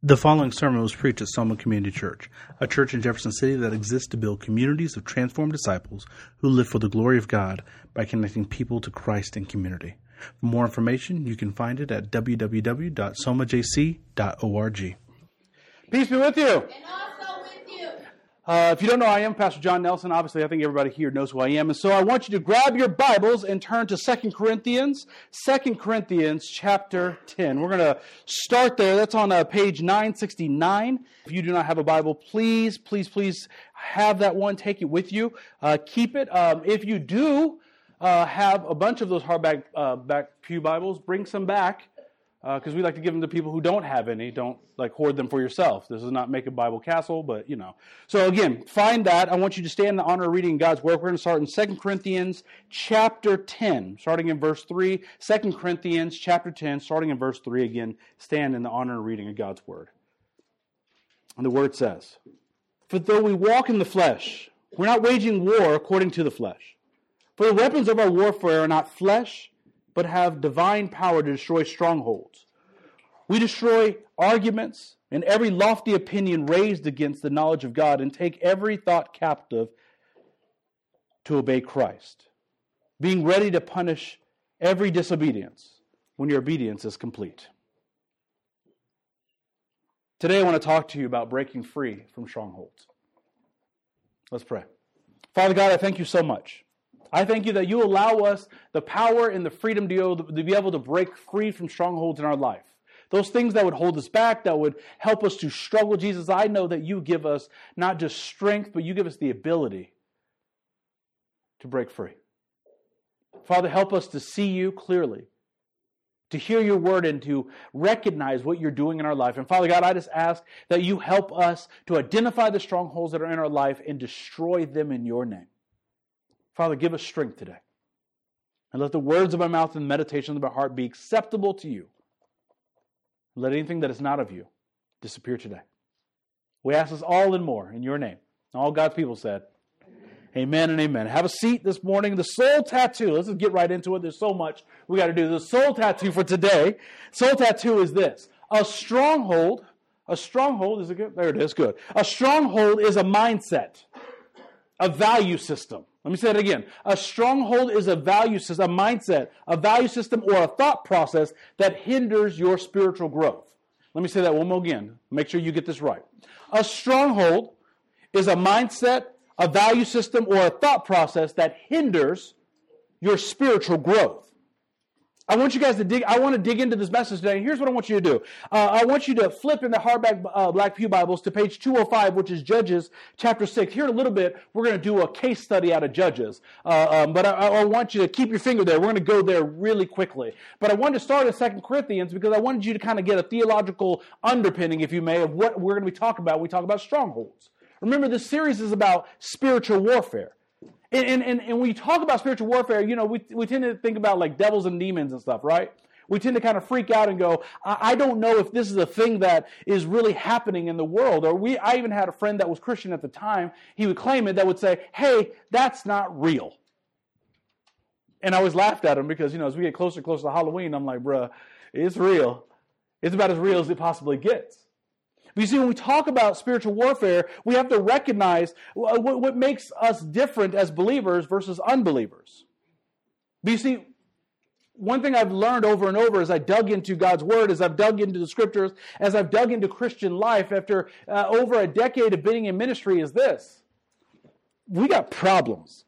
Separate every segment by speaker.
Speaker 1: The following sermon was preached at Soma Community Church, a church in Jefferson City that exists to build communities of transformed disciples who live for the glory of God by connecting people to Christ in community. For more information, you can find it at www.somajc.org. Peace be with you.
Speaker 2: And also with you.
Speaker 1: If you don't know, I am Pastor John Nelson. Obviously, I think everybody here knows who I am. And so I want you to grab your Bibles and turn to 2 Corinthians chapter 10. We're going to start there. That's on page 969. If you do not have a Bible, please have that one. Take it with you. Keep it. If you do have a bunch of those hardback back pew Bibles, bring some back. Because we like to give them to people who don't have any. Don't hoard them for yourself. This is not Make a Bible Castle, but So again, find that. I want you to stand in the honor of reading God's Word. We're going to start in 2 Corinthians chapter 10, starting in verse 3. 2 Corinthians chapter 10, starting in verse 3. Again, stand in the honor of reading of God's Word. And the Word says, "For though we walk in the flesh, we're not waging war according to the flesh. For the weapons of our warfare are not flesh, but have divine power to destroy strongholds. We destroy arguments and every lofty opinion raised against the knowledge of God and take every thought captive to obey Christ, being ready to punish every disobedience when your obedience is complete." Today I want to talk to you about breaking free from strongholds. Let's pray. Father God, I thank you so much. I thank you that you allow us the power and the freedom to be able to break free from strongholds in our life. Those things that would hold us back, that would help us to struggle. Jesus, I know that you give us not just strength, but you give us the ability to break free. Father, help us to see you clearly, to hear your word and to recognize what you're doing in our life. And Father God, I just ask that you help us to identify the strongholds that are in our life and destroy them in your name. Father, give us strength today. And let the words of my mouth and the meditations of my heart be acceptable to you. Let anything that is not of you disappear today. We ask this all and more in your name. All God's people said, amen and amen. Have a seat this morning. The soul tattoo. Let's just get right into it. There's so much we got to do. The soul tattoo for today. Soul tattoo is this. A stronghold, is it good? There it is, good. A stronghold is a mindset, a value system. Let me say it again. A stronghold is a value system, a mindset, a value system, or a thought process that hinders your spiritual growth. Let me say that one more again. Make sure you get this right. A stronghold is a mindset, a value system, or a thought process that hinders your spiritual growth. I want you guys to dig into this message today. And here's what I want you to do. I want you to flip in the hardback Black Pew Bibles to page 205, which is Judges chapter 6. Here in a little bit, we're going to do a case study out of Judges. But I want you to keep your finger there. We're going to go there really quickly. But I wanted to start at 2 Corinthians because I wanted you to kind of get a theological underpinning, if you may, of what we're going to be talking about when we talk about strongholds. Remember, this series is about spiritual warfare. And when you talk about spiritual warfare, we tend to think about like devils and demons and stuff, right? We tend to kind of freak out and go, I don't know if this is a thing that is really happening in the world. I even had a friend that was Christian at the time. He would claim it, that would say, hey, that's not real. And I always laughed at him because, as we get closer and closer to Halloween, I'm like, bruh, it's real. It's about as real as it possibly gets. But you see, when we talk about spiritual warfare, we have to recognize what makes us different as believers versus unbelievers. But you see, one thing I've learned over and over as I dug into God's Word, as I've dug into the Scriptures, as I've dug into Christian life after over a decade of being in ministry is this. We got problems.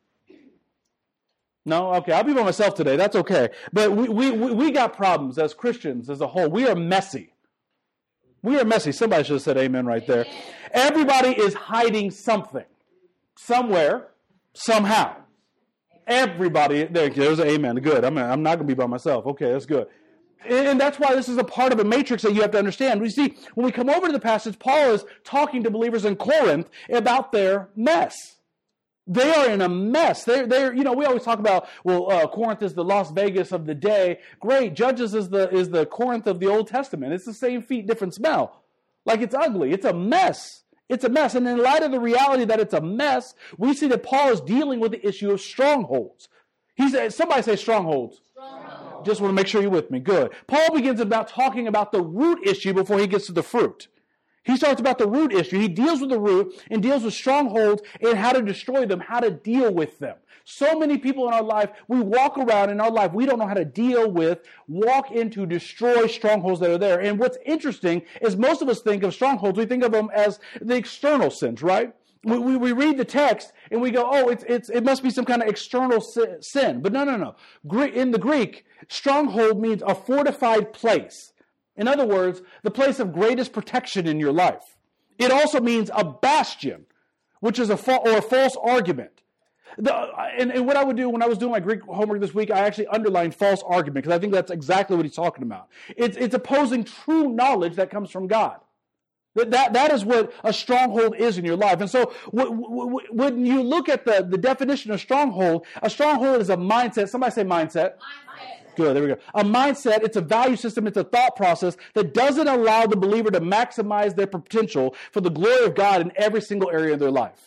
Speaker 1: No? Okay, I'll be by myself today. That's okay. But we got problems as Christians as a whole. We are messy. We are messy. Somebody should have said amen right there. Everybody is hiding something. Somewhere. Somehow. Everybody. There's an amen. Good. I'm not going to be by myself. Okay, that's good. And that's why this is a part of a matrix that you have to understand. We see, when we come over to the passage, Paul is talking to believers in Corinth about their mess. They are in a mess. They're we always talk about, Corinth is the Las Vegas of the day. Great. Judges is the Corinth of the Old Testament. It's the same feet, different smell. Like, it's ugly. It's a mess. It's a mess. And in light of the reality that it's a mess, we see that Paul is dealing with the issue of strongholds. Somebody say strongholds. Just want to make sure you're with me. Good. Paul begins about talking about the root issue before he gets to the fruit. He starts about the root issue. He deals with the root and deals with strongholds and how to destroy them, how to deal with them. So many people in our life, we walk around in our life, we don't know how to deal with, walk into, destroy strongholds that are there. And what's interesting is most of us think of strongholds, we think of them as the external sins, right? We read the text and we go, oh, it must be some kind of external sin. But no. In the Greek, stronghold means a fortified place. In other words, the place of greatest protection in your life. It also means a bastion, which is a false argument. And what I would do when I was doing my Greek homework this week, I actually underlined false argument because I think that's exactly what he's talking about. It's opposing true knowledge that comes from God. That is what a stronghold is in your life. And so when you look at the definition of stronghold, a stronghold is a mindset. Somebody say mindset. Good, there we go. A mindset, it's a value system, it's a thought process that doesn't allow the believer to maximize their potential for the glory of God in every single area of their life.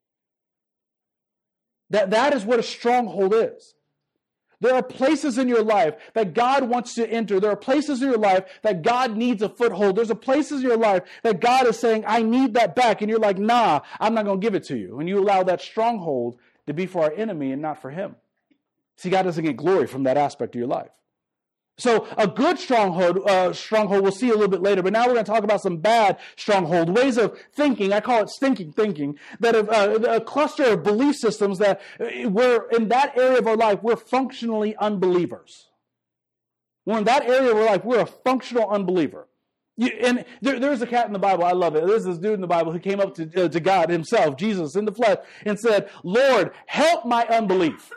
Speaker 1: That is what a stronghold is. There are places in your life that God wants to enter. There are places in your life that God needs a foothold. There's places in your life that God is saying, I need that back. And you're like, nah, I'm not going to give it to you. And you allow that stronghold to be for our enemy and not for him. See, God doesn't get glory from that aspect of your life. So a good stronghold we'll see a little bit later, but now we're going to talk about some bad stronghold, ways of thinking, I call it stinking thinking, that a cluster of belief systems that we're, in that area of our life, we're functionally unbelievers. Well, in that area of our life, we're a functional unbeliever. And there's a cat in the Bible, I love it. There's this dude in the Bible who came up to God himself, Jesus in the flesh, and said, Lord, help my unbelief.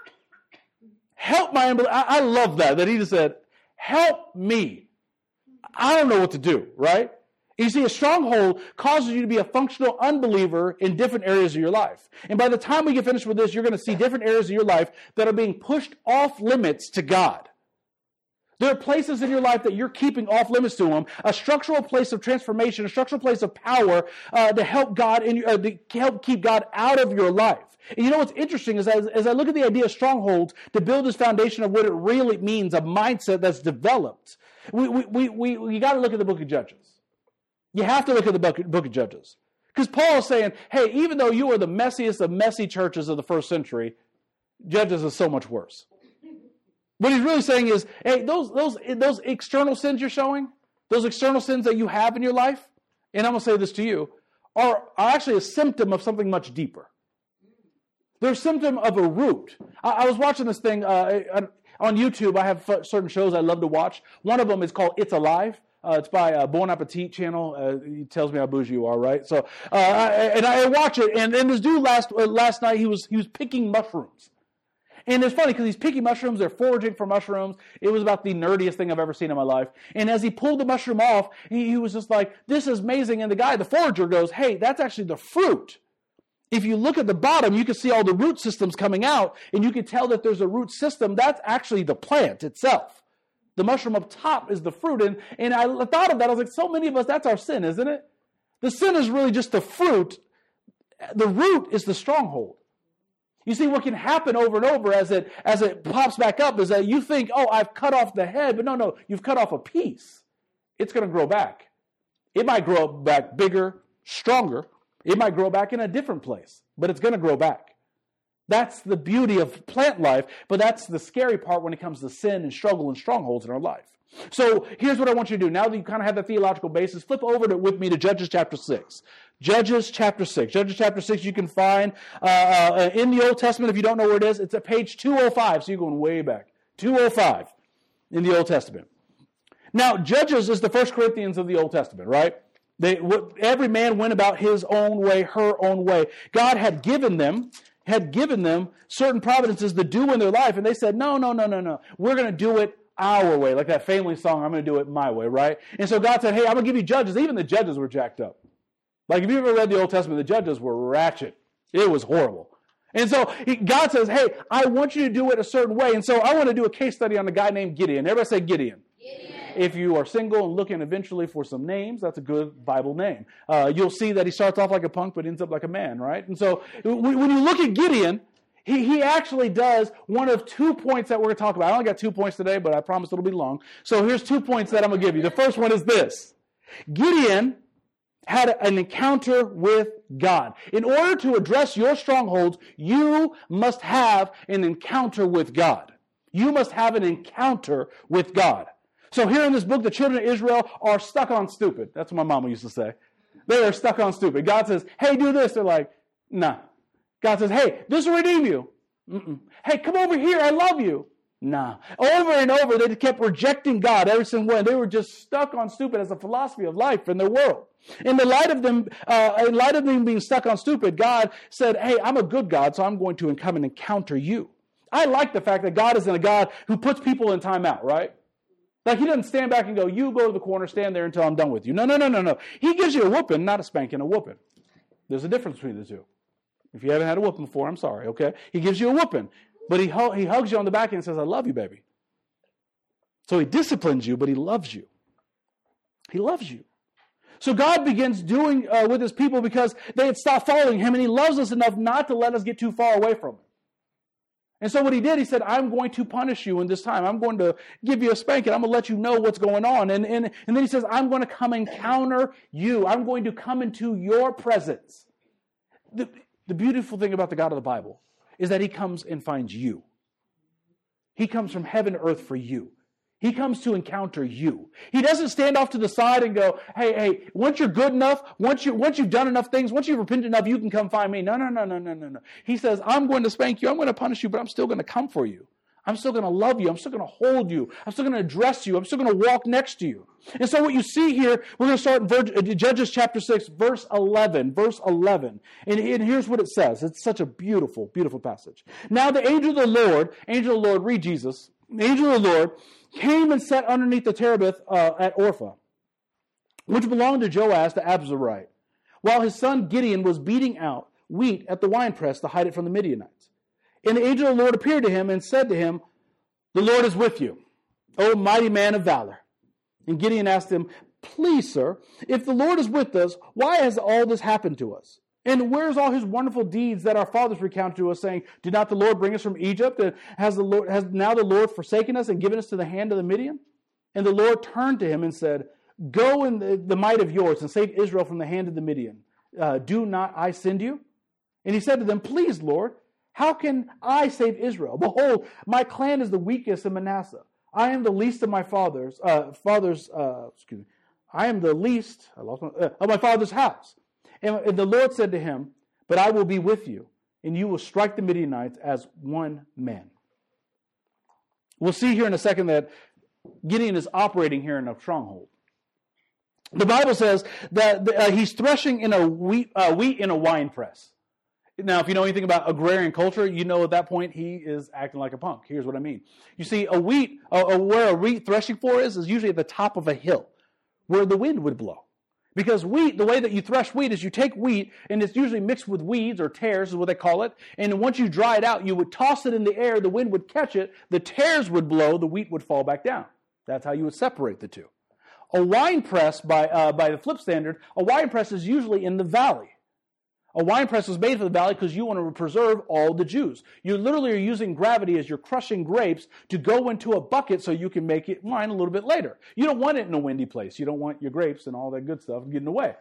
Speaker 1: Help my unbelief. I love that he just said, help me. I don't know what to do, right? You see, a stronghold causes you to be a functional unbeliever in different areas of your life. And by the time we get finished with this, you're going to see different areas of your life that are being pushed off limits to God. There are places in your life that you're keeping off limits to Him, a structural place of transformation, a structural place of power to help God to help keep God out of your life. And you know what's interesting is as I look at the idea of strongholds to build this foundation of what it really means, a mindset that's developed, we got to look at the book of Judges. You have to look at the book of Judges. Because Paul is saying, hey, even though you are the messiest of messy churches of the first century, Judges is so much worse. What he's really saying is, hey, those external sins you're showing, those external sins that you have in your life, and I'm going to say this to you, are actually a symptom of something much deeper. They're a symptom of a root. I was watching this thing on YouTube. I have certain shows I love to watch. One of them is called It's Alive. It's by Bon Appetit channel. He tells me how bougie you are, right? So, and I watch it, and this dude last night, he was picking mushrooms. And it's funny because he's picking mushrooms, they're foraging for mushrooms. It was about the nerdiest thing I've ever seen in my life. And as he pulled the mushroom off, he was just like, this is amazing. And the forager goes, hey, that's actually the fruit. If you look at the bottom, you can see all the root systems coming out, and you can tell that there's a root system. That's actually the plant itself. The mushroom up top is the fruit. And I thought of that. I was like, so many of us, that's our sin, isn't it? The sin is really just the fruit. The root is the stronghold. You see, what can happen over and over as it pops back up is that you think, oh, I've cut off the head, but no, you've cut off a piece. It's going to grow back. It might grow back bigger, stronger. It might grow back in a different place, but it's going to grow back. That's the beauty of plant life, but that's the scary part when it comes to sin and struggle and strongholds in our life. So here's what I want you to do. Now that you kind of have the theological basis, flip over with me to Judges chapter 6. Judges chapter 6. Judges chapter 6 you can find in the Old Testament. If you don't know where it is, it's at page 205. So you're going way back. 205 in the Old Testament. Now, Judges is the First Corinthians of the Old Testament, right? Every man went about his own way, her own way. God had given them certain providences to do in their life, and they said, no. We're going to do it our way. Like that family song, I'm going to do it my way, right? And so God said, hey, I'm going to give you judges. Even the judges were jacked up. Like if you ever read the Old Testament, the judges were ratchet. It was horrible. And so God says, hey, I want you to do it a certain way. And so I want to do a case study on a guy named Gideon. Everybody say Gideon. If you are single and looking eventually for some names, that's a good Bible name. You'll see that he starts off like a punk but ends up like a man, right? And so when you look at Gideon, he actually does one of 2 points that we're going to talk about. I only got 2 points today, but I promise it'll be long. So here's 2 points that I'm going to give you. The first one is this. Gideon had an encounter with God. In order to address your strongholds, you must have an encounter with God. You must have an encounter with God. So here in this book, the children of Israel are stuck on stupid. That's what my mama used to say. They are stuck on stupid. God says, hey, do this. They're like, nah. God says, hey, this will redeem you. Mm-mm. Hey, come over here. I love you. Nah. Over and over, they kept rejecting God every single one. They were just stuck on stupid as a philosophy of life in their world. In light of them being stuck on stupid, God said, hey, I'm a good God, so I'm going to come and encounter you. I like the fact that God isn't a God who puts people in timeout, right? Like he doesn't stand back and go, you go to the corner, stand there until I'm done with you. No. He gives you a whooping, not a spanking, a whooping. There's a difference between the two. If you haven't had a whooping before, I'm sorry, okay? He gives you a whooping, but he hugs you on the back and says, I love you, baby. So he disciplines you, but he loves you. He loves you. So God begins doing with his people because they had stopped following him, and he loves us enough not to let us get too far away from him. And so what he did, he said, I'm going to punish you in this time. I'm going to give you a spanking. I'm going to let you know what's going on. And then he says, I'm going to come encounter you. I'm going to come into your presence. The beautiful thing about the God of the Bible is that he comes and finds you. He comes from heaven to earth for you. He comes to encounter you. He doesn't stand off to the side and go, hey, once you're good enough, once you've done enough things, once you've repented enough, you can come find me. No. He says, I'm going to spank you, I'm going to punish you, but I'm still going to come for you. I'm still going to love you. I'm still going to hold you. I'm still going to address you. I'm still going to walk next to you. And so what you see here, we're going to start in Judges chapter 6, verse 11. And here's what it says. It's such a beautiful, beautiful passage. Now the angel of the Lord, read Jesus, the angel of the Lord came and sat underneath the terebinth at Orpha, which belonged to Joash the Abiezrite, while his son Gideon was beating out wheat at the winepress to hide it from the Midianites. And the angel of the Lord appeared to him and said to him, the Lord is with you, O mighty man of valor. And Gideon asked him, please, sir, if the Lord is with us, why has all this happened to us? And where's all his wonderful deeds that our fathers recounted to us, saying, did not the Lord bring us from Egypt? And has now the Lord forsaken us and given us to the hand of the Midian? And the Lord turned to him and said, go in the might of yours and save Israel from the hand of the Midian. Do not I send you? And he said to them, please, Lord, how can I save Israel? Behold, my clan is the weakest in Manasseh. I am the least of my fathers. I am the least of my father's house. And the Lord said to him, but I will be with you, and you will strike the Midianites as one man. We'll see here in a second that Gideon is operating here in a stronghold. The Bible says that he's threshing in a wheat in a wine press. Now, if you know anything about agrarian culture, you know at that point he is acting like a punk. Here's what I mean. You see, where a wheat threshing floor is usually at the top of a hill, where the wind would blow. Because wheat, the way that you thresh wheat is you take wheat, and it's usually mixed with weeds or tares is what they call it. And once you dry it out, you would toss it in the air, the wind would catch it, the tares would blow, the wheat would fall back down. That's how you would separate the two. A wine press, by the flip standard, a wine press is usually in the valley. A wine press is made for the valley because you want to preserve all the juice. You literally are using gravity as you're crushing grapes to go into a bucket so you can make it wine a little bit later. You don't want it in a windy place. You don't want your grapes and all that good stuff getting away.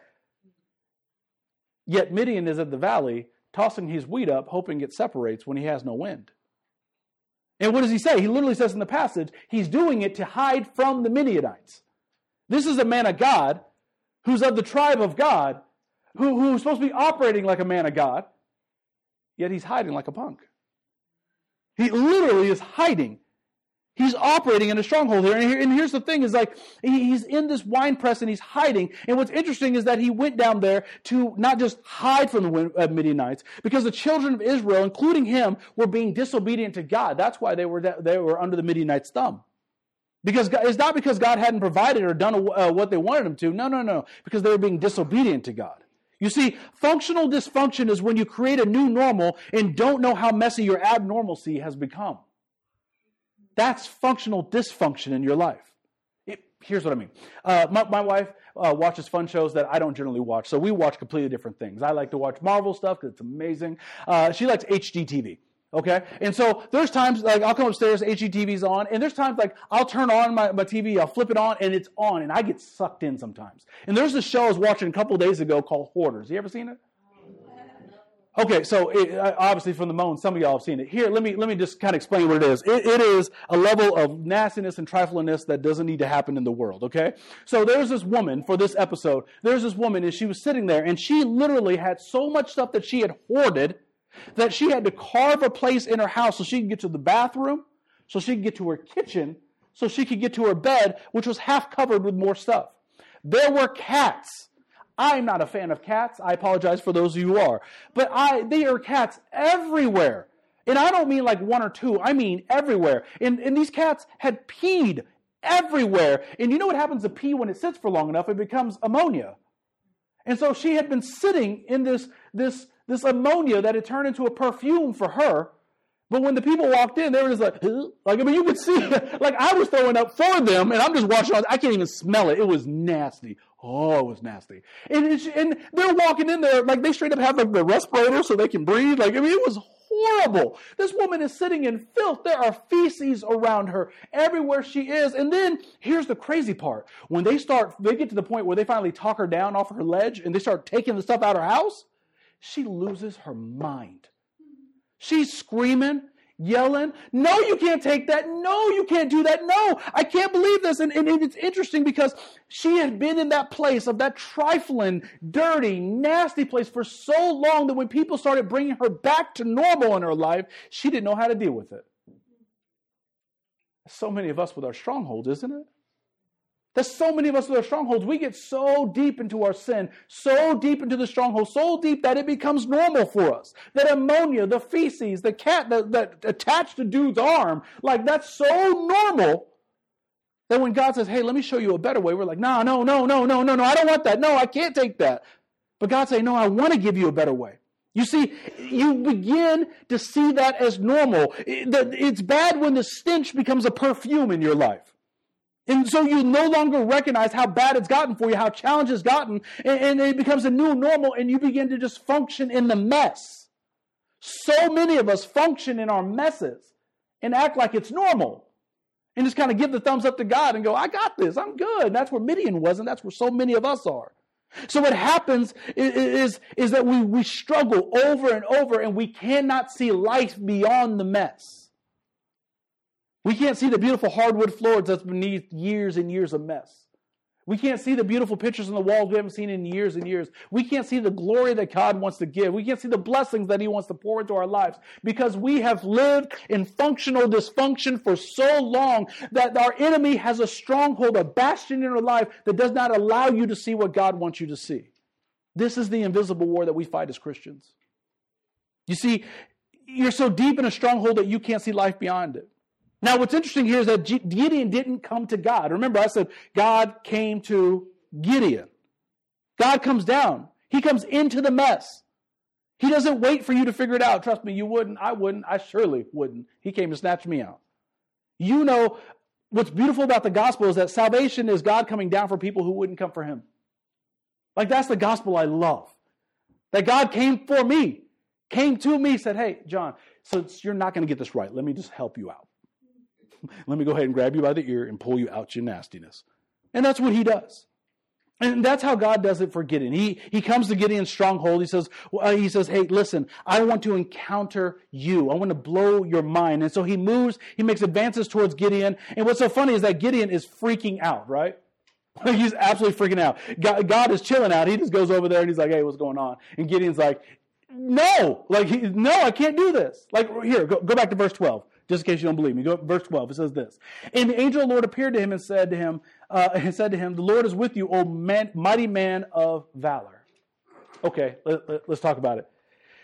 Speaker 1: Yet Midian is at the valley tossing his wheat up, hoping it separates when he has no wind. And what does he say? He literally says in the passage, he's doing it to hide from the Midianites. This is a man of God who's of the tribe of God, who's supposed to be operating like a man of God, yet he's hiding like a punk. He literally is hiding. He's operating in a stronghold here. And here's the thing, is like, he's in this wine press and he's hiding. And what's interesting is that he went down there to not just hide from the Midianites, because the children of Israel, including him, were being disobedient to God. That's why they were under the Midianites' thumb. Because it's not because God hadn't provided or done what they wanted him to. No. Because they were being disobedient to God. You see, functional dysfunction is when you create a new normal and don't know how messy your abnormalcy has become. That's functional dysfunction in your life. Here's what I mean. My wife watches fun shows that I don't generally watch, so we watch completely different things. I like to watch Marvel stuff because it's amazing. She likes HGTV. Okay? And so there's times, like, I'll come upstairs, HGTV's on, and there's times, like, I'll turn on my TV, I'll flip it on, and it's on, and I get sucked in sometimes. And there's this show I was watching a couple of days ago called Hoarders. You ever seen it? Okay, so obviously from the moan, some of y'all have seen it. Here, let me just kind of explain what it is. It is a level of nastiness and triflingness that doesn't need to happen in the world, okay? So there's this woman, for this episode, there's this woman, and she was sitting there, and she literally had so much stuff that she had hoarded that she had to carve a place in her house so she could get to the bathroom, so she could get to her kitchen, so she could get to her bed, which was half covered with more stuff. There were cats. I'm not a fan of cats. I apologize for those of you who are. But there are cats everywhere. And I don't mean like one or two. I mean everywhere. And these cats had peed everywhere. And you know what happens to pee when it sits for long enough? It becomes ammonia. And so she had been sitting in this ammonia that had turned into a perfume for her. But when the people walked in, they were just like, I mean, you could see, like I was throwing up for them, and I'm just watching. I can't even smell it. It was nasty. Oh, it was nasty. And they're walking in there, like they straight up have like the respirator so they can breathe. Like, I mean, it was horrible. This woman is sitting in filth. There are feces around her everywhere she is. And then here's the crazy part. When they get to the point where they finally talk her down off her ledge and they start taking the stuff out of her house, she loses her mind. She's screaming, yelling, no, you can't take that. No, you can't do that. No, I can't believe this. And it's interesting because she had been in that place of that trifling, dirty, nasty place for so long that when people started bringing her back to normal in her life, she didn't know how to deal with it. So many of us with our strongholds, isn't it? There's so many of us with our strongholds. We get so deep into our sin, so deep into the stronghold, so deep that it becomes normal for us. That ammonia, the feces, the cat that attached to dude's arm, like that's so normal that when God says, hey, let me show you a better way, we're like, no, I don't want that. No, I can't take that. But God say, no, I want to give you a better way. You see, you begin to see that as normal. It's bad when the stench becomes a perfume in your life. And so you no longer recognize how bad it's gotten for you, how challenged it's gotten, and it becomes a new normal, and you begin to just function in the mess. So many of us function in our messes and act like it's normal. And just kind of give the thumbs up to God and go, I got this, I'm good. And that's where Midian was, and that's where so many of us are. So what happens is that we struggle over and over, and we cannot see life beyond the mess. We can't see the beautiful hardwood floors that's beneath years and years of mess. We can't see the beautiful pictures on the walls we haven't seen in years and years. We can't see the glory that God wants to give. We can't see the blessings that He wants to pour into our lives because we have lived in functional dysfunction for so long that our enemy has a stronghold, a bastion in our life that does not allow you to see what God wants you to see. This is the invisible war that we fight as Christians. You see, you're so deep in a stronghold that you can't see life beyond it. Now, what's interesting here is that Gideon didn't come to God. Remember, I said God came to Gideon. God comes down. He comes into the mess. He doesn't wait for you to figure it out. Trust me, you wouldn't. I wouldn't. I surely wouldn't. He came to snatch me out. You know, what's beautiful about the gospel is that salvation is God coming down for people who wouldn't come for Him. Like, that's the gospel I love. That God came for me, came to me, said, hey, John, so you're not going to get this right. Let me just help you out. Let me go ahead and grab you by the ear and pull you out your nastiness. And that's what He does. And that's how God does it for Gideon. He comes to Gideon's stronghold. He says, hey, listen, I want to encounter you. I want to blow your mind. And so he moves, he makes advances towards Gideon. And what's so funny is that Gideon is freaking out, right? He's absolutely freaking out. God is chilling out. He just goes over there and he's like, hey, what's going on? And Gideon's like, no, I can't do this. Like, here, go back to verse 12. Just in case you don't believe me, go verse 12. It says this. And the angel of the Lord appeared to him and said to him, the Lord is with you, O mighty man of valor. Okay, let's talk about it.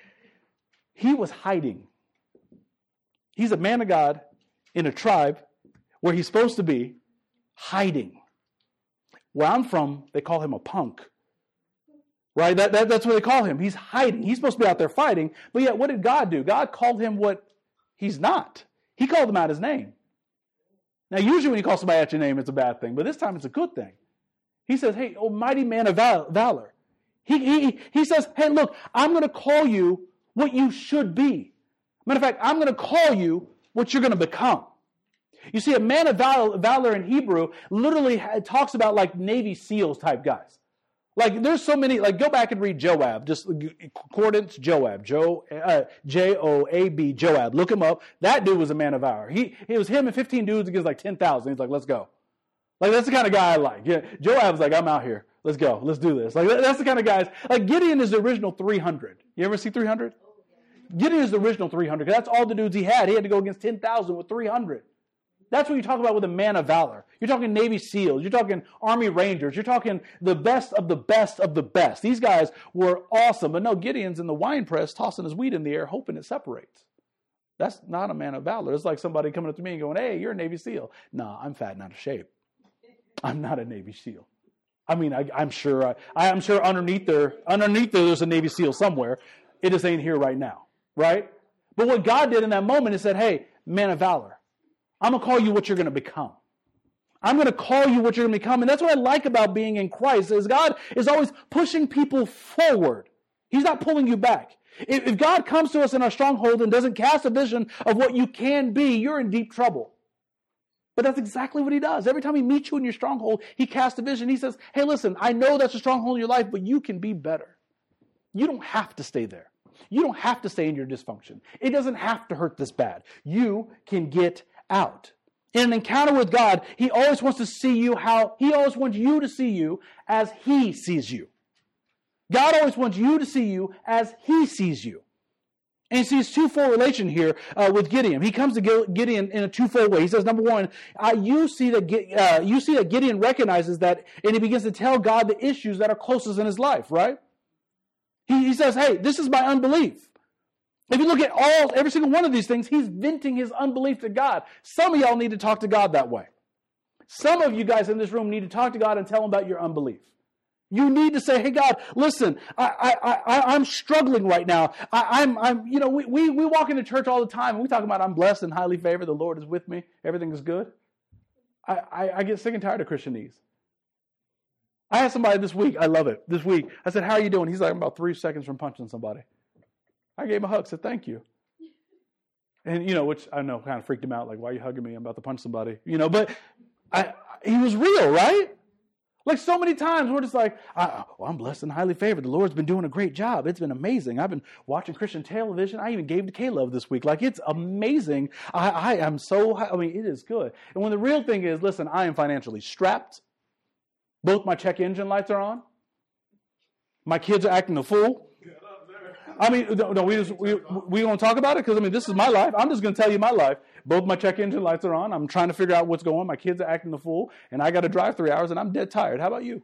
Speaker 1: He was hiding. He's a man of God in a tribe where he's supposed to be hiding. Where I'm from, they call him a punk. Right? That's what they call him. He's hiding. He's supposed to be out there fighting. But yet, what did God do? God called him what he's not. He called him out his name. Now, usually when you call somebody out your name, it's a bad thing. But this time, it's a good thing. He says, hey, oh, mighty man of valor. He says, hey, look, I'm going to call you what you should be. Matter of fact, I'm going to call you what you're going to become. You see, a man of valor in Hebrew literally talks about like Navy SEALs type guys. Like there's so many, like go back and read Joab, just concordance Joab, Joab, Joab. Look him up. That dude was a man of valor. It was him and 15 dudes against like 10,000. He's like, let's go. Like that's the kind of guy I like. Yeah, Joab's like, I'm out here. Let's go. Let's do this. Like that's the kind of guys. Like Gideon is the original 300. You ever see 300? Gideon is the original 300. That's all the dudes he had. He had to go against 10,000 with 300. That's what you talk about with a man of valor. You're talking Navy SEALs. You're talking Army Rangers. You're talking the best of the best of the best. These guys were awesome. But no, Gideon's in the wine press tossing his wheat in the air hoping it separates. That's not a man of valor. It's like somebody coming up to me and going, hey, you're a Navy SEAL. No, I'm fat and out of shape. I'm not a Navy SEAL. I mean, I'm sure underneath there there's a Navy SEAL somewhere. It just ain't here right now, right? But what God did in that moment is said, hey, man of valor, I'm going to call you what you're going to become. I'm going to call you what you're going to become. And that's what I like about being in Christ, is God is always pushing people forward. He's not pulling you back. If God comes to us in our stronghold and doesn't cast a vision of what you can be, you're in deep trouble. But that's exactly what he does. Every time he meets you in your stronghold, he casts a vision. He says, hey, listen, I know that's a stronghold in your life, but you can be better. You don't have to stay there. You don't have to stay in your dysfunction. It doesn't have to hurt this bad. You can get out. In an encounter with God, he always wants to see you he always wants you to see you as he sees you. God always wants you to see you as he sees you. And you see, it's twofold relation here with Gideon. He comes to Gideon in a twofold way. He says, number one, you see that Gideon recognizes that, and he begins to tell God the issues that are closest in his life, right? He says, hey, this is my unbelief. If you look at every single one of these things, he's venting his unbelief to God. Some of y'all need to talk to God that way. Some of you guys in this room need to talk to God and tell him about your unbelief. You need to say, hey, God, listen, I'm struggling right now. We walk into church all the time and we talk about I'm blessed and highly favored. The Lord is with me. Everything is good. I get sick and tired of Christianese. I had somebody this week, I love it, this week. I said, how are you doing? He's like, I'm about 3 seconds from punching somebody. I gave him a hug, said, thank you. And, which I know kind of freaked him out, like, why are you hugging me? I'm about to punch somebody. But he was real, right? Like so many times we're just like, I'm blessed and highly favored. The Lord's been doing a great job. It's been amazing. I've been watching Christian television. I even gave to K-Love this week. Like, it's amazing. I am so, it is good. And when the real thing is, listen, I am financially strapped. Both my check engine lights are on. My kids are acting a fool. We don't talk about it because, this is my life. I'm just going to tell you my life. Both my check engine lights are on. I'm trying to figure out what's going on. My kids are acting the fool, and I got to drive 3 hours, and I'm dead tired. How about you?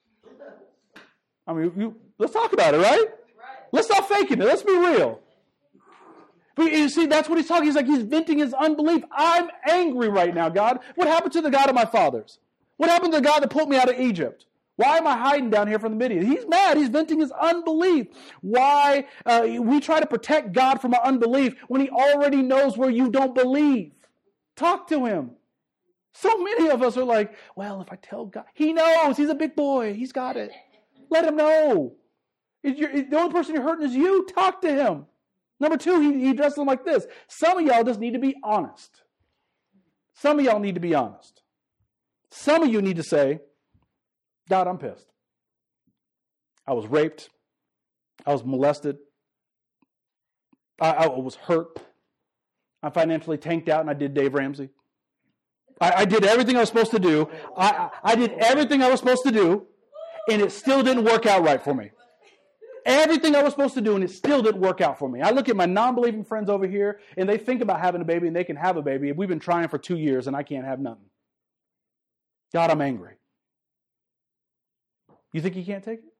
Speaker 1: Let's talk about it, right? Let's stop faking it. Let's be real. But you see, that's what he's talking. He's like, he's venting his unbelief. I'm angry right now, God. What happened to the God of my fathers? What happened to the God that pulled me out of Egypt? Why am I hiding down here from the Midian? He's mad. He's venting his unbelief. Why we try to protect God from our unbelief when he already knows where you don't believe. Talk to him. So many of us are like, well, if I tell God, he knows. He's a big boy. He's got it. Let him know. The only person you're hurting is you. Talk to him. Number two, he addresses them like this. Some of y'all just need to be honest. Some of y'all need to be honest. Some of you need to say, God, I'm pissed. I was raped. I was molested. I was hurt. I'm financially tanked out, and I did Dave Ramsey. I did everything I was supposed to do. I did everything I was supposed to do, and it still didn't work out right for me. Everything I was supposed to do, and it still didn't work out for me. I look at my non-believing friends over here, and they think about having a baby, and they can have a baby. We've been trying for 2 years, and I can't have nothing. God, I'm angry. You think he can't take it?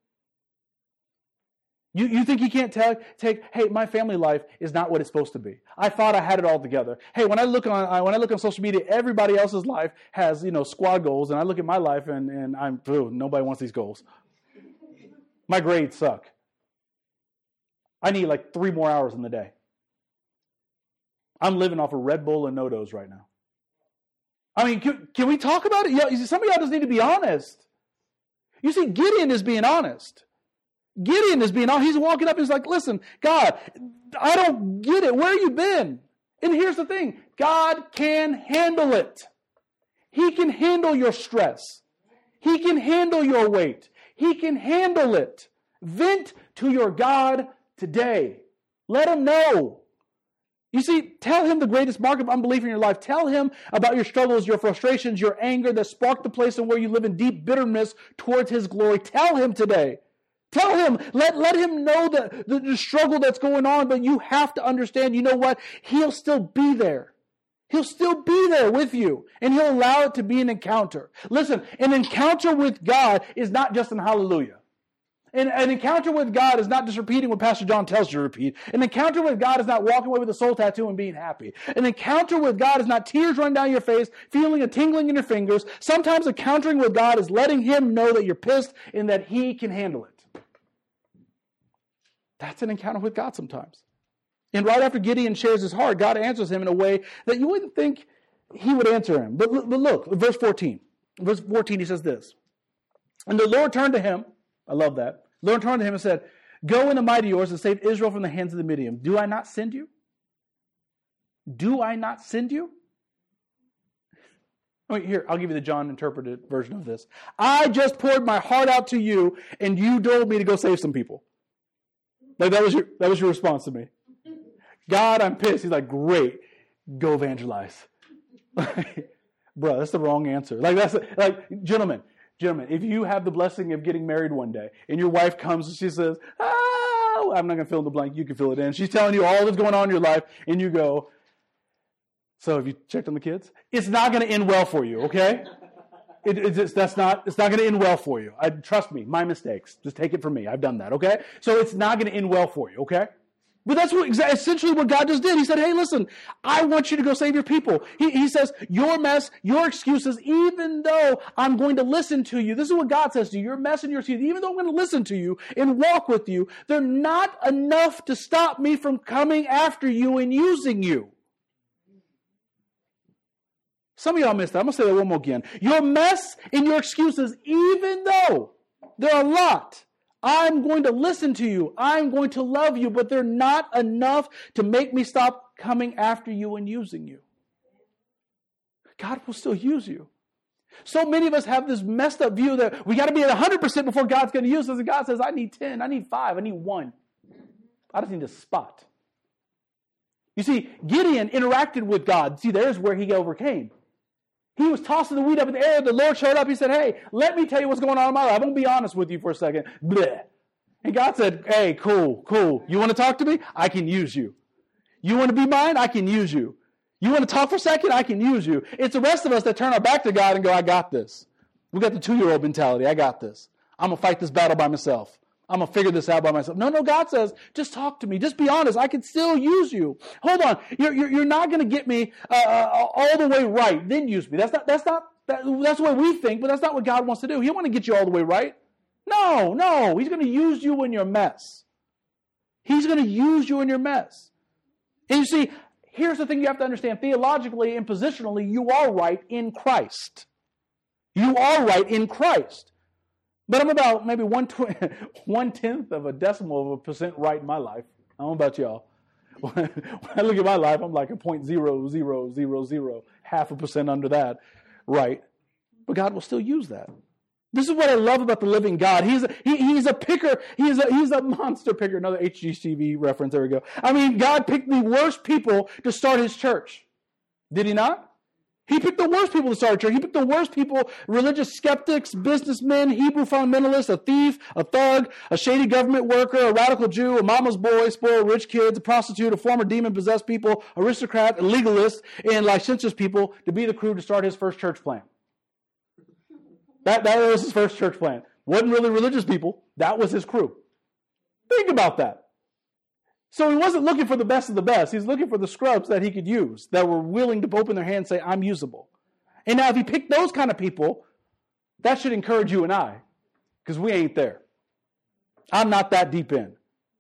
Speaker 1: You think he can't take, hey, my family life is not what it's supposed to be. I thought I had it all together. Hey, when I look on social media, everybody else's life has, squad goals, and I look at my life and nobody wants these goals. My grades suck. I need like 3 more hours in the day. I'm living off of Red Bull and NoDoz right now. Can we talk about it? Yeah, some of y'all just need to be honest. You see, Gideon is being honest. Gideon is being honest. He's walking up and he's like, listen, God, I don't get it. Where you been? And here's the thing. God can handle it. He can handle your stress. He can handle your weight. He can handle it. Vent to your God today. Let him know. You see, tell him the greatest mark of unbelief in your life. Tell him about your struggles, your frustrations, your anger that sparked the place in where you live in deep bitterness towards his glory. Tell him today. Tell him. Let him know the struggle that's going on, but you have to understand, you know what? He'll still be there. He'll still be there with you, and he'll allow it to be an encounter. Listen, an encounter with God is not just an hallelujah. An encounter with God is not just repeating what Pastor John tells you to repeat. An encounter with God is not walking away with a soul tattoo and being happy. An encounter with God is not tears running down your face, feeling a tingling in your fingers. Sometimes encountering with God is letting him know that you're pissed and that he can handle it. That's an encounter with God sometimes. And right after Gideon shares his heart, God answers him in a way that you wouldn't think he would answer him. But look, verse 14. Verse 14, he says this. And the Lord turned to him. I love that. The Lord turned to him and said, go in the might of yours and save Israel from the hands of the Midian. Do I not send you? Do I not send you? Oh, here, I'll give you the John interpreted version of this. I just poured my heart out to you, and you told me to go save some people. Like that was your response to me. God, I'm pissed. He's like, great, go evangelize. Bro, that's the wrong answer. Gentlemen, if you have the blessing of getting married one day, and your wife comes and she says, I'm not going to fill in the blank, you can fill it in. She's telling you all that's going on in your life, and you go, so have you checked on the kids? It's not going to end well for you, okay? It's not going to end well for you. Trust me, my mistakes. Just take it from me. I've done that, okay? So it's not going to end well for you, okay? But that's essentially what God just did. He said, hey, listen, I want you to go save your people. He says, your mess, your excuses, even though I'm going to listen to you, this is what God says to you, your mess and your excuses, even though I'm going to listen to you and walk with you, they're not enough to stop me from coming after you and using you. Some of y'all missed that. I'm going to say that one more again. Your mess and your excuses, even though they're a lot, I'm going to listen to you. I'm going to love you, but they're not enough to make me stop coming after you and using you. God will still use you. So many of us have this messed up view that we got to be at 100% before God's going to use us. And God says, I need 10, I need 5, I need 1. I just need a spot. You see, Gideon interacted with God. See, there's where he overcame. He was tossing the wheat up in the air. The Lord showed up. He said, hey, let me tell you what's going on in my life. I'm going to be honest with you for a second. Bleh. And God said, hey, cool. You want to talk to me? I can use you. You want to be mine? I can use you. You want to talk for a second? I can use you. It's the rest of us that turn our back to God and go, I got this. We got the 2-year-old mentality. I got this. I'm going to fight this battle by myself. I'm going to figure this out by myself. No, God says, just talk to me. Just be honest. I can still use you. Hold on. You're not going to get me all the way right. Then use me. That's the way we think, but that's not what God wants to do. He wants to get you all the way right. No. He's going to use you in your mess. He's going to use you in your mess. And you see, here's the thing you have to understand. Theologically and positionally, you are right in Christ. You are right in Christ. But I'm about maybe 1/10 of a decimal of a % right in my life. I don't know about y'all. When I look at my life, I'm like a 0.0000, 0.5% under that, right? But God will still use that. This is what I love about the living God. He's a picker. He's a monster picker. Another HGTV reference. There we go. I mean, God picked the worst people to start His church. Did He not? He picked the worst people to start a church. He picked the worst people, religious skeptics, businessmen, Hebrew fundamentalists, a thief, a thug, a shady government worker, a radical Jew, a mama's boy, spoiled rich kids, a prostitute, a former demon-possessed people, aristocrat, a legalist, and licentious people to be the crew to start his first church plant. That was his first church plant. Wasn't really religious people. That was his crew. Think about that. So he wasn't looking for the best of the best. He's looking for the scrubs that he could use, that were willing to open their hands and say, I'm usable. And now if he picked those kind of people, that should encourage you and I, because we ain't there. I'm not that deep in.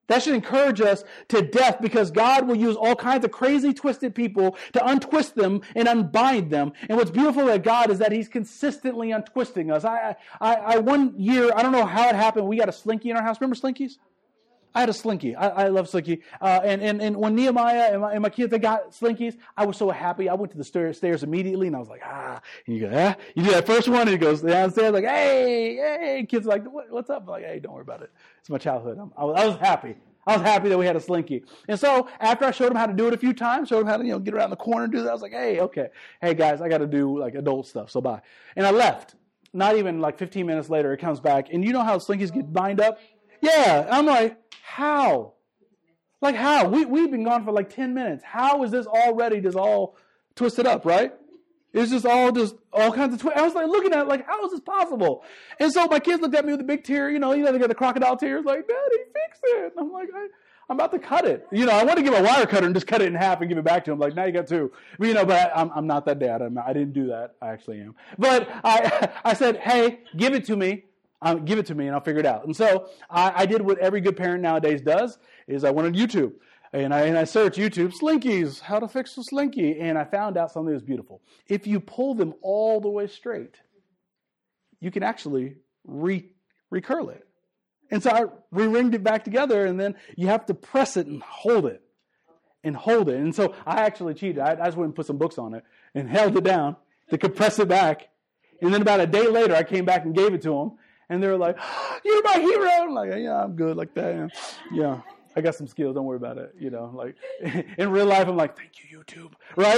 Speaker 1: That should encourage us to death, because God will use all kinds of crazy, twisted people to untwist them and unbind them. And what's beautiful about God is that He's consistently untwisting us. I one year, I don't know how it happened, we got a Slinky in our house. Remember Slinkies? I had a Slinky. I love Slinky. And when Nehemiah and my kids, they got Slinkies, I was so happy. I went to the stairs immediately, and I was like, ah. And you go, ah. You do that first one, and he goes downstairs like, hey. Kids are like, what's up? I'm like, hey, don't worry about it. It's my childhood. I was happy. I was happy that we had a Slinky. And so after I showed them how to do it a few times, showed them how to get around the corner and do that, I was like, hey, okay. Hey, guys, I got to do like adult stuff, so bye. And I left. Not even like 15 minutes later, it comes back. And you know how Slinkies get lined up? Yeah. I'm like, how? Like how? We've been gone for like 10 minutes. How is this already just all twisted up, right? It's just all kinds of twists. I was like looking at it like, how is this possible? And so my kids looked at me with a big tear, they got the crocodile tears, like, Daddy, fix it. And I'm like, I'm about to cut it. I want to get a wire cutter and just cut it in half and give it back to him. Like, now you got two. But I'm not that dad. I didn't do that. I actually am. But I said, hey, give it to me. Give it to me and I'll figure it out. And so I did what every good parent nowadays does, is I went on YouTube. And I searched YouTube, Slinkies, how to fix a Slinky. And I found out something that was beautiful. If you pull them all the way straight, you can actually recurl it. And so I re-ringed it back together, and then you have to press it and hold it. And so I actually cheated. I just went and put some books on it and held it down to compress it back. And then about a day later, I came back and gave it to them. And they were like, oh, you're my hero. I'm like, yeah, I'm good like that. Yeah. I got some skills. Don't worry about it. Like in real life, I'm like, thank you, YouTube. Right?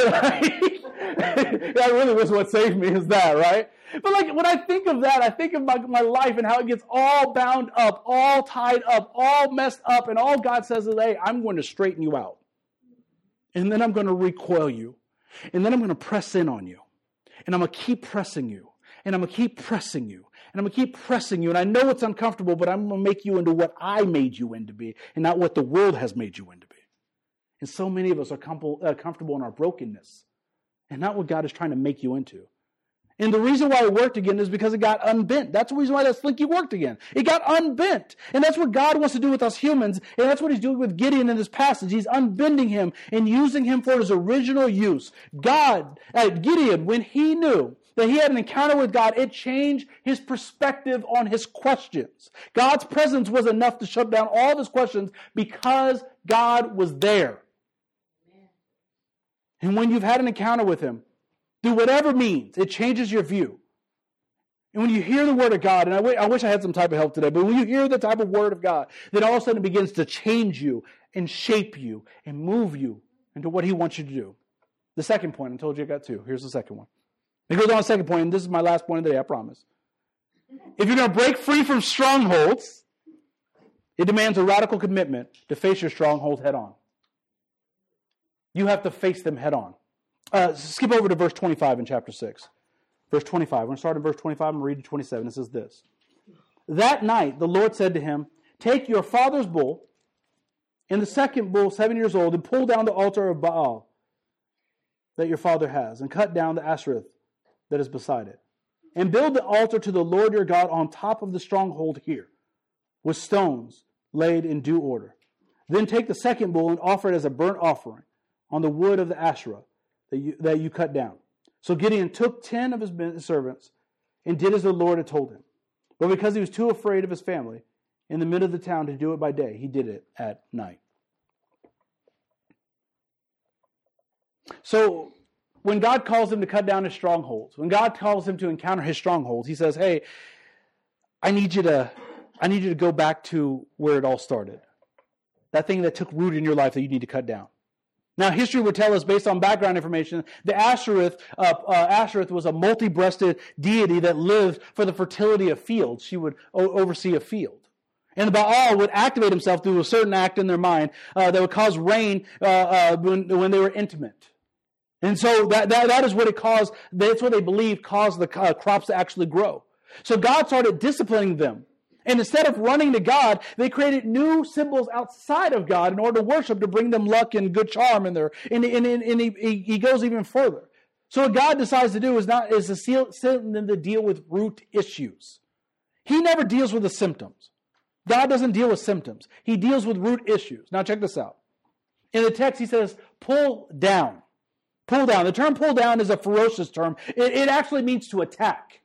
Speaker 1: That really was what saved me, is that, right? But like when I think of that, I think of my life and how it gets all bound up, all tied up, all messed up. And all God says is, hey, I'm going to straighten you out. And then I'm going to recoil you. And then I'm going to press in on you. And I'm going to keep pressing you. And I'm going to keep pressing you. And I'm going to keep pressing you. And I know it's uncomfortable, but I'm going to make you into what I made you into be, and not what the world has made you into be. And so many of us are comfortable in our brokenness, and not what God is trying to make you into. And the reason why it worked again is because it got unbent. That's the reason why that Slinky worked again. It got unbent. And that's what God wants to do with us humans. And that's what He's doing with Gideon in this passage. He's unbending him and using him for his original use. Gideon, when he knew that he had an encounter with God, it changed his perspective on his questions. God's presence was enough to shut down all of his questions because God was there. And when you've had an encounter with Him, through whatever means, it changes your view. And when you hear the Word of God, and I wish I had some type of help today, but when you hear the type of Word of God, then all of a sudden it begins to change you and shape you and move you into what He wants you to do. The second point, I told you I got two. Here's the second one. It goes on to the second point, and this is my last point of the day, I promise. If you're going to break free from strongholds, it demands a radical commitment to face your strongholds head on. You have to face them head on. Skip over to verse 25 in chapter 6. Verse 25. We're going to start in verse 25 and read to 27. It says this. That night the Lord said to him, take your father's bull and the second bull 7 years old and pull down the altar of Baal that your father has and cut down the Asherah that is beside it. And build the altar to the Lord your God on top of the stronghold here with stones laid in due order. Then take the second bull and offer it as a burnt offering on the wood of the Asherah that you cut down. So Gideon took 10 of his servants and did as the Lord had told him. But because he was too afraid of his family in the middle of the town to do it by day, he did it at night. So when God calls him to cut down his strongholds, when God calls him to encounter his strongholds, He says, hey, I need you to go back to where it all started. That thing that took root in your life that you need to cut down. Now, history would tell us, based on background information, the Asherah was a multi-breasted deity that lived for the fertility of fields. She would oversee a field. And the Baal would activate himself through a certain act in their mind that would cause rain when they were intimate. And so that is what it caused. That's what they believe caused the crops to actually grow. So God started disciplining them. And instead of running to God, they created new symbols outside of God in order to worship, to bring them luck and good charm in there. And he goes even further. So what God decides to do is to deal with root issues. He never deals with the symptoms. God doesn't deal with symptoms. He deals with root issues. Now check this out. In the text, he says, pull down. Pull down. The term pull down is a ferocious term. It actually means to attack.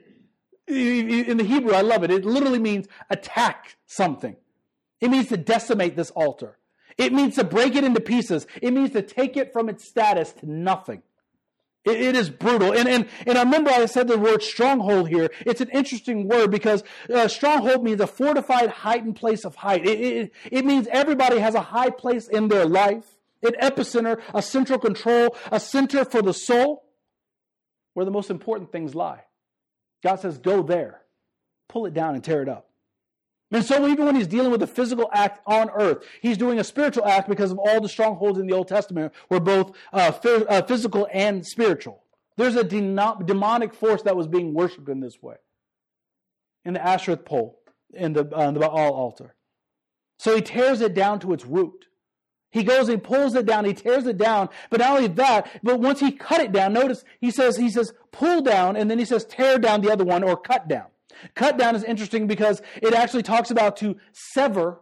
Speaker 1: In the Hebrew, I love it. It literally means attack something. It means to decimate this altar. It means to break it into pieces. It means to take it from its status to nothing. It is brutal. And I remember I said the word stronghold here. It's an interesting word because stronghold means a fortified, heightened place of height. It means everybody has a high place in their life, an epicenter, a central control, a center for the soul, where the most important things lie. God says, go there, pull it down and tear it up. And so even when he's dealing with a physical act on earth, he's doing a spiritual act because of all the strongholds in the Old Testament were both physical and spiritual. There's a demonic force that was being worshipped in this way. In the Ashereth pole, in the Baal altar. So he tears it down to its root. He goes and pulls it down, he tears it down, but not only that, but once he cut it down, notice he says pull down, and then he says tear down the other one or cut down. Cut down is interesting because it actually talks about to sever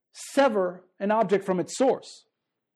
Speaker 1: an object from its source.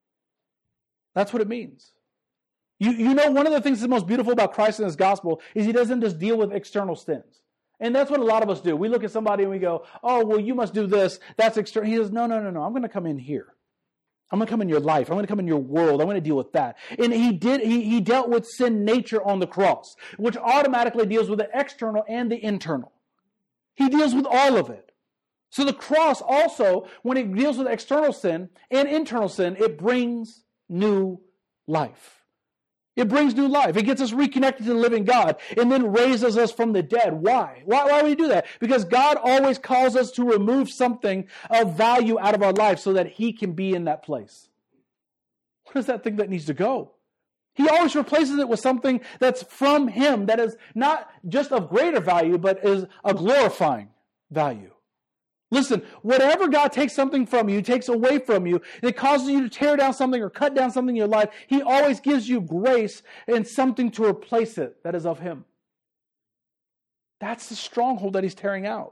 Speaker 1: That's what it means. You know, one of the things that's most beautiful about Christ and his gospel is he doesn't just deal with external sins. And that's what a lot of us do. We look at somebody and we go, oh, well, you must do this. That's external. He says, no. I'm going to come in here. I'm going to come in your life. I'm going to come in your world. I'm going to deal with that. And he dealt with sin nature on the cross, which automatically deals with the external and the internal. He deals with all of it. So the cross also, when it deals with external sin and internal sin, it brings new life. It brings new life. It gets us reconnected to the living God and then raises us from the dead. Why? Why would he do that? Because God always calls us to remove something of value out of our life so that he can be in that place. What is that thing that needs to go? He always replaces it with something that's from him, that is not just of greater value, but is a glorifying value. Listen, whatever God takes something from you, takes away from you, that causes you to tear down something or cut down something in your life, he always gives you grace and something to replace it that is of him. That's the stronghold that he's tearing out.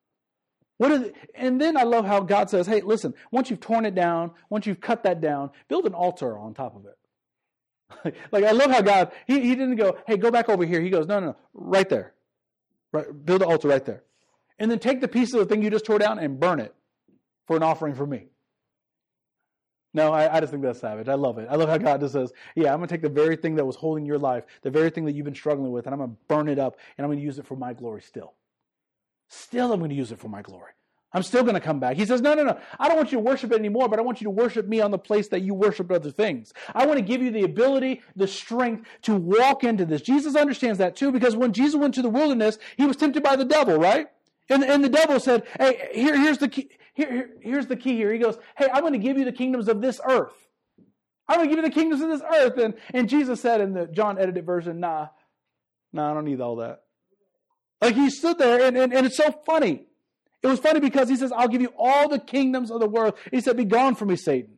Speaker 1: And then I love how God says, hey, listen, once you've torn it down, once you've cut that down, build an altar on top of it. Like, I love how God, he didn't go, hey, go back over here. He goes, no, right there. Right, build an altar right there. And then take the piece of the thing you just tore down and burn it for an offering for me. No, I just think that's savage. I love it. I love how God just says, yeah, I'm going to take the very thing that was holding your life, the very thing that you've been struggling with, and I'm going to burn it up, and I'm going to use it for my glory still. Still, I'm going to use it for my glory. I'm still going to come back. He says, no. I don't want you to worship it anymore, but I want you to worship me on the place that you worshiped other things. I want to give you the ability, the strength to walk into this. Jesus understands that too, because when Jesus went to the wilderness, he was tempted by the devil, right? And the devil said, hey, here's the key. Here's the key here. He goes, hey, I'm going to give you the kingdoms of this earth. I'm going to give you the kingdoms of this earth. And Jesus said in the John edited version, nah, I don't need all that. Like, he stood there, and it's so funny. It was funny because he says, I'll give you all the kingdoms of the world. He said, be gone from me, Satan.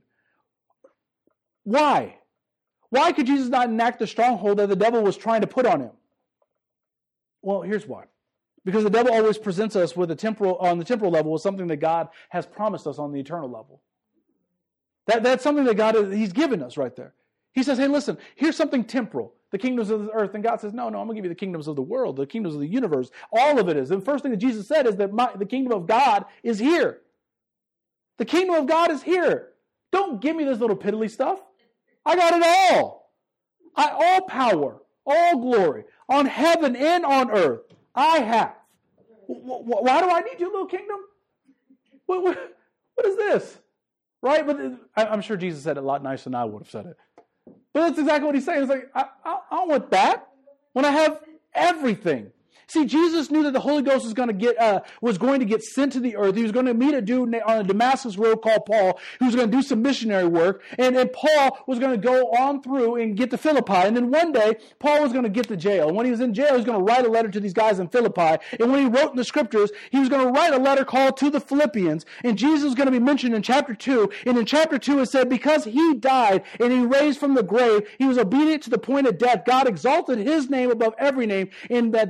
Speaker 1: Why? Why could Jesus not enact the stronghold that the devil was trying to put on him? Well, here's why. Because the devil always presents us with on the temporal level with something that God has promised us on the eternal level. That's something that he's given us right there. He says, hey, listen, here's something temporal, the kingdoms of the earth. And God says, no, I'm going to give you the kingdoms of the world, the kingdoms of the universe. All of it is. And the first thing that Jesus said is that the kingdom of God is here. The kingdom of God is here. Don't give me this little piddly stuff. I got it all. All power, all glory, on heaven and on earth, I have. Why do I need your little kingdom? What is this? Right? But I'm sure Jesus said it a lot nicer than I would have said it. But that's exactly what he's saying. It's like, I don't want that when I have everything. See, Jesus knew that the Holy Ghost was going to get sent to the earth. He was going to meet a dude on a Damascus road called Paul, who was going to do some missionary work. And Paul was going to go on through and get to Philippi. And then one day, Paul was going to get to jail. And when he was in jail, he was going to write a letter to these guys in Philippi. And when he wrote in the scriptures, he was going to write a letter called to the Philippians. And Jesus was going to be mentioned in chapter 2. And in chapter 2, it said, because he died and he raised from the grave, he was obedient to the point of death. God exalted his name above every name, and that name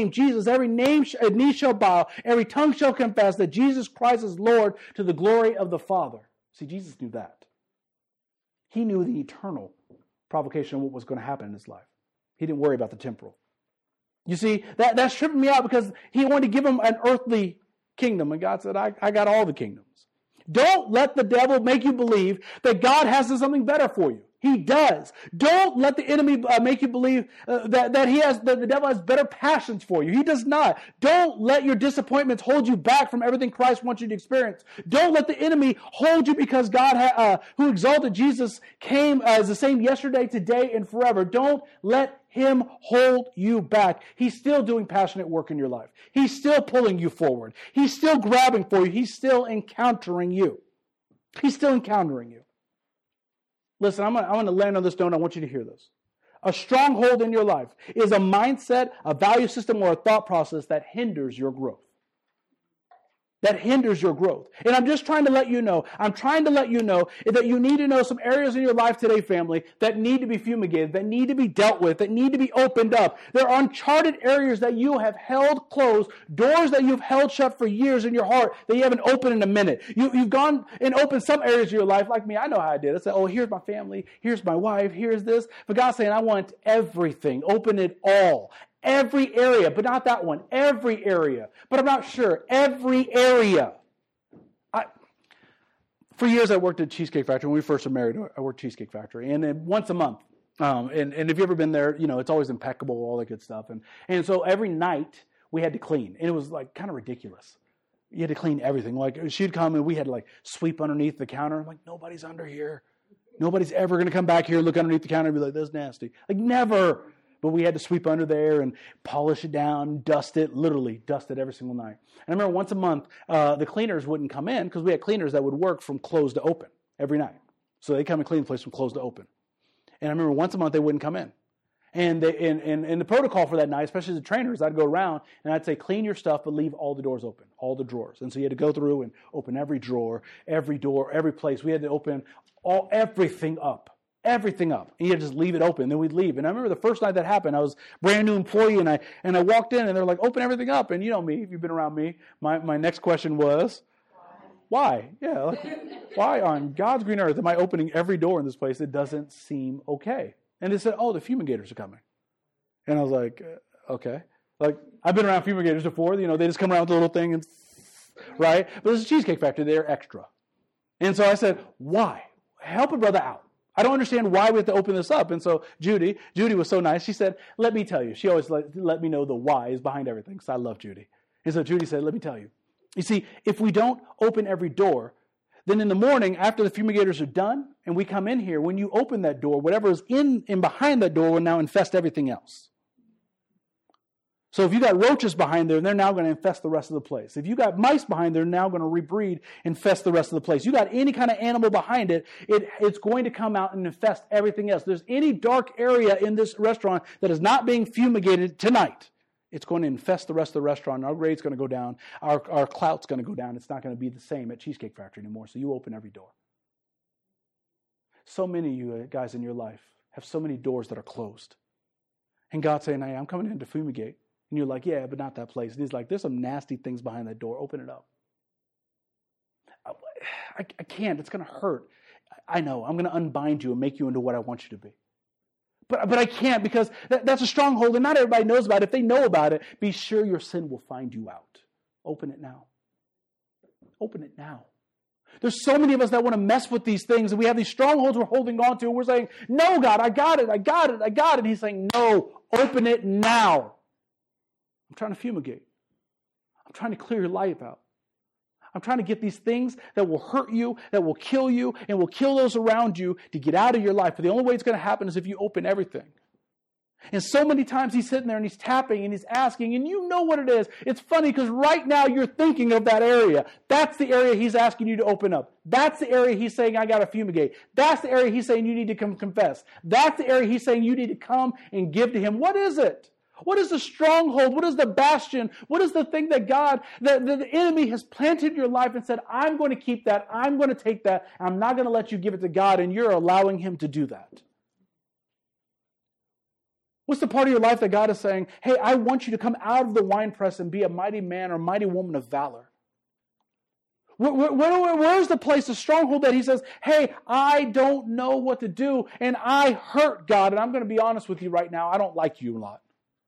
Speaker 1: name Jesus, every knee shall bow, every tongue shall confess that Jesus Christ is Lord to the glory of the Father. See, Jesus knew that. He knew the eternal provocation of what was going to happen in his life. He didn't worry about the temporal. You see, that's tripping me out because he wanted to give him an earthly kingdom. And God said, I got all the kingdoms. Don't let the devil make you believe that God has something better for you. He does. Don't let the enemy make you believe that the devil has better passions for you. He does not. Don't let your disappointments hold you back from everything Christ wants you to experience. Don't let the enemy hold you because God, who exalted Jesus, came as the same yesterday, today, and forever. Don't let him hold you back. He's still doing passionate work in your life. He's still pulling you forward. He's still grabbing for you. He's still encountering you. He's still encountering you. Listen, I'm going to land on this note. I want you to hear this. A stronghold in your life is a mindset, a value system, or a thought process that hinders your growth. That hinders your growth. And I'm just trying to let you know, that you need to know some areas in your life today, family, that need to be fumigated, that need to be dealt with, that need to be opened up. There are uncharted areas that you have held closed, doors that you've held shut for years in your heart that you haven't opened in a minute. You've gone and opened some areas of your life, like me. I know how I did. I said, oh, here's my family, here's my wife, here's this. But God's saying, I want everything. Open it all. Every area, but not that one. Every area. But I'm not sure. Every area. For years, I worked at Cheesecake Factory. When we first were married, I worked at Cheesecake Factory. And then once a month, and if you've ever been there, you know, it's always impeccable, all that good stuff. And so every night, we had to clean. And it was like kind of ridiculous. You had to clean everything. Like she'd come and we had to like sweep underneath the counter. I'm like, nobody's under here. Nobody's ever going to come back here, look underneath the counter and be like, that's nasty. Like never. But we had to sweep under there and polish it down, dust it, literally dust it every single night. And I remember once a month, the cleaners wouldn't come in because we had cleaners that would work from closed to open every night. So they'd come and clean the place from closed to open. And I remember once a month they wouldn't come in. And the protocol for that night, especially the trainers, I'd go around and I'd say, clean your stuff, but leave all the doors open, all the drawers. And so you had to go through and open every drawer, every door, every place. We had to open everything up. Everything up. And you just leave it open. Then we'd leave. And I remember the first night that happened, I was a brand new employee and I walked in and they're like, open everything up. And you know me, if you've been around me, my next question was, why? Yeah, like, why on God's green earth am I opening every door in this place? It doesn't seem okay. And they said, oh, the fumigators are coming. And I was like, okay. Like, I've been around fumigators before. You know, they just come around with a little thing and, right? But it's a Cheesecake Factory. They're extra. And so I said, why? Help a brother out. I don't understand why we have to open this up. And so Judy was so nice. She said, let me tell you. She always let me know the why is behind everything, because I love Judy. And so Judy said, let me tell you. You see, if we don't open every door, then in the morning, after the fumigators are done, and we come in here, when you open that door, whatever is in and behind that door will now infest everything else. So if you got roaches behind there, they're now going to infest the rest of the place. If you got mice behind there, they're now going to rebreed, infest the rest of the place. You got any kind of animal behind it, it's going to come out and infest everything else. There's any dark area in this restaurant that is not being fumigated tonight, it's going to infest the rest of the restaurant. Our grade's going to go down. Our clout's going to go down. It's not going to be the same at Cheesecake Factory anymore. So you open every door. So many of you guys in your life have so many doors that are closed. And God's saying, hey, I'm coming in to fumigate. And you're like, yeah, but not that place. And he's like, there's some nasty things behind that door. Open it up. I can't. It's going to hurt. I know. I'm going to unbind you and make you into what I want you to be. But I can't, because that's a stronghold and not everybody knows about it. If they know about it, be sure your sin will find you out. Open it now. Open it now. There's so many of us that want to mess with these things, and we have these strongholds we're holding on to, and we're saying, no, God, I got it. And he's saying, no, open it now. I'm trying to fumigate. I'm trying to clear your life out. I'm trying to get these things that will hurt you, that will kill you, and will kill those around you to get out of your life. But the only way it's going to happen is if you open everything. And so many times he's sitting there and he's tapping and he's asking, and you know what it is. It's funny because right now you're thinking of that area. That's the area he's asking you to open up. That's the area he's saying, I got to fumigate. That's the area he's saying you need to come confess. That's the area he's saying you need to come and give to him. What is it? What is the stronghold? What is the bastion? What is the thing that the enemy has planted in your life and said, I'm going to keep that, I'm going to take that, I'm not going to let you give it to God, and you're allowing him to do that? What's the part of your life that God is saying, hey, I want you to come out of the winepress and be a mighty man or mighty woman of valor? Where's the place, the stronghold that he says, hey, I don't know what to do, and I hurt God, and I'm going to be honest with you right now, I don't like you a lot.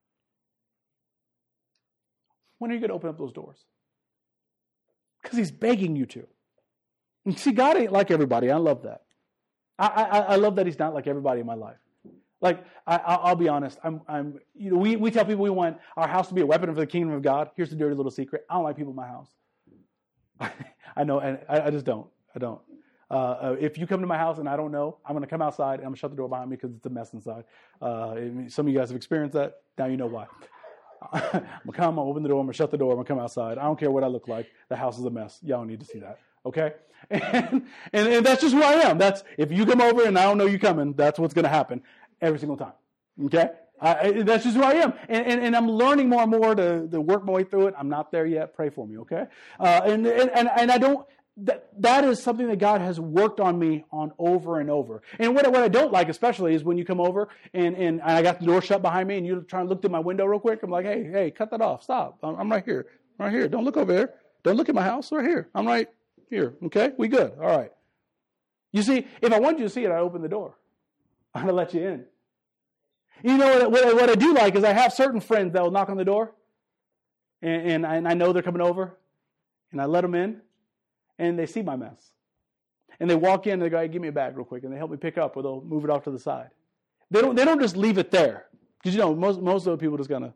Speaker 1: When are you going to open up those doors? Because he's begging you to. And see, God ain't like everybody. I love that. I love that he's not like everybody in my life. Like, I'll be honest. We tell people we want our house to be a weapon for the kingdom of God. Here's the dirty little secret. I don't like people in my house. I know, and I just don't. I don't. If you come to my house and I don't know, I'm going to come outside and I'm going to shut the door behind me because it's a mess inside. Some of you guys have experienced that. Now you know why. I'm going to come, I'll open the door, I'm going to shut the door, I'm going to come outside. I don't care what I look like. The house is a mess. Y'all don't need to see that. Okay? And that's just who I am. That's, if you come over and I don't know you coming, that's what's going to happen every single time. Okay? That's just who I am. And I'm learning more and more to work my way through it. I'm not there yet. Pray for me, okay? And I don't, that is something that God has worked on me on over and over. And what I don't like especially is when you come over and I got the door shut behind me and you try and look through my window real quick. I'm like, hey, cut that off. Stop. I'm right here. Right here. Don't look over there. Don't look at my house. Right here. I'm right here. Okay? We good. All right. You see, if I wanted you to see it, I'd open the door. I'm going to let you in. You know what I do like is I have certain friends that will knock on the door and I know they're coming over and I let them in and they see my mess. And they walk in and they go, hey, give me a bag real quick, and they help me pick up or they'll move it off to the side. They don't just leave it there. Because most of the people just gonna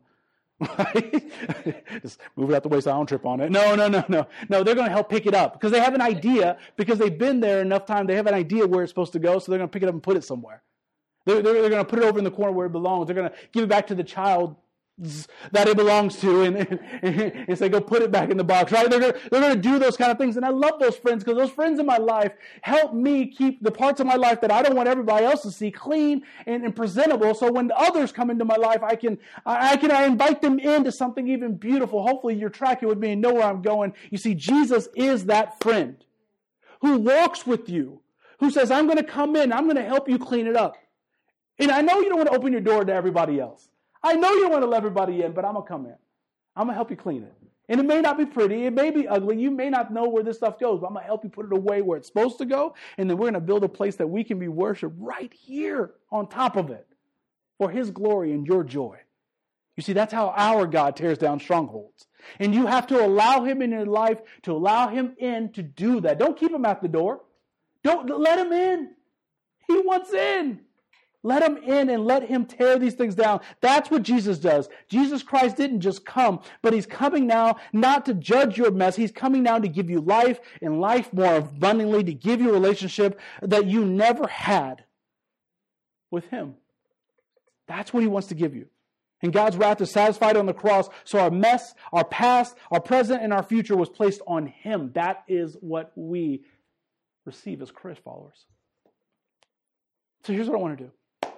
Speaker 1: just move it out the way so I don't trip on it. No, they're gonna help pick it up because they have an idea, because they've been there enough time, they have an idea where it's supposed to go, so they're gonna pick it up and put it somewhere. They're going to put it over in the corner where it belongs. They're going to give it back to the child that it belongs to and say, go put it back in the box, right? They're going to do those kind of things. And I love those friends because those friends in my life help me keep the parts of my life that I don't want everybody else to see clean and presentable. So when others come into my life, I invite them into something even beautiful. Hopefully you're tracking with me and know where I'm going. You see, Jesus is that friend who walks with you, who says, I'm going to come in, I'm going to help you clean it up. And I know you don't want to open your door to everybody else. I know you don't want to let everybody in, but I'm going to come in. I'm going to help you clean it. And it may not be pretty. It may be ugly. You may not know where this stuff goes, but I'm going to help you put it away where it's supposed to go. And then we're going to build a place that we can be worshiped right here on top of it for his glory and your joy. You see, that's how our God tears down strongholds. And you have to allow him in your life, to allow him in to do that. Don't keep him at the door. Don't let him in. He wants in. Let him in and let him tear these things down. That's what Jesus does. Jesus Christ didn't just come, but he's coming now not to judge your mess. He's coming now to give you life and life more abundantly, to give you a relationship that you never had with him. That's what he wants to give you. And God's wrath is satisfied on the cross, so our mess, our past, our present, and our future was placed on him. That is what we receive as Christ followers. So here's what I want to do.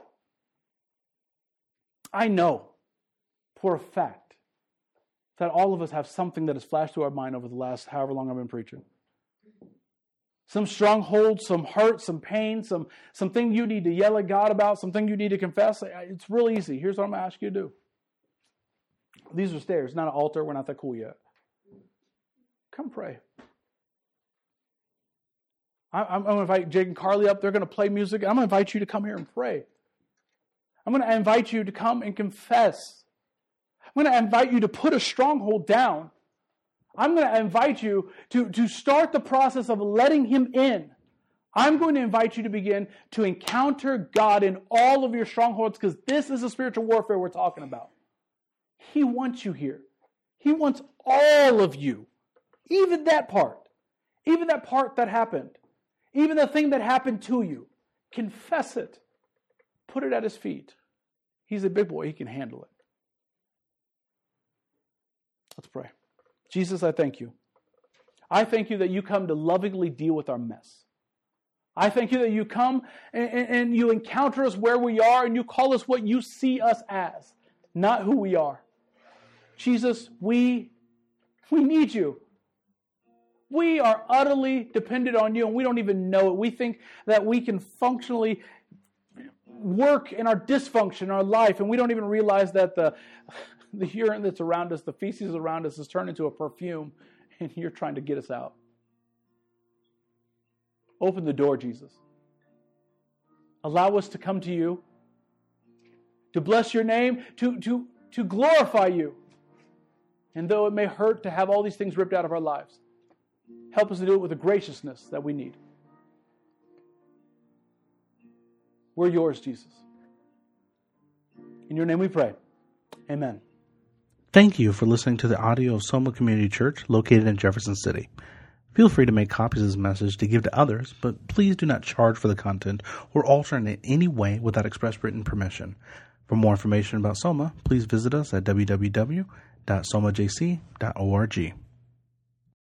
Speaker 1: I know for a fact that all of us have something that has flashed through our mind over the last however long I've been preaching. Some stronghold, some hurt, some pain, something you need to yell at God about, something you need to confess. It's real easy. Here's what I'm going to ask you to do. These are stairs, not an altar. We're not that cool yet. Come pray. I'm going to invite Jake and Carly up. They're going to play music. I'm going to invite you to come here and pray. I'm going to invite you to come and confess. I'm going to invite you to put a stronghold down. I'm going to invite you to start the process of letting him in. I'm going to invite you to begin to encounter God in all of your strongholds, because this is the spiritual warfare we're talking about. He wants you here. He wants all of you. Even that part. Even that part that happened. Even the thing that happened to you. Confess it. Put it at his feet. He's a big boy. He can handle it. Let's pray. Jesus, I thank you. I thank you that you come to lovingly deal with our mess. I thank you that you come and you encounter us where we are and you call us what you see us as, not who we are. Jesus, we need you. We are utterly dependent on you and we don't even know it. We think that we can functionally work in our dysfunction in our life, and we don't even realize that the urine that's around us, the feces around us, has turned into a perfume, and you're trying to get us out. Open the door, Jesus. Allow us to come to you, to bless your name, to glorify you. And though it may hurt to have all these things ripped out of our lives, help us to do it with the graciousness that we need. We're yours, Jesus. In your name we pray. Amen.
Speaker 2: Thank you for listening to the audio of Soma Community Church located in Jefferson City. Feel free to make copies of this message to give to others, but please do not charge for the content or alter it in any way without express written permission. For more information about Soma, please visit us at www.somajc.org.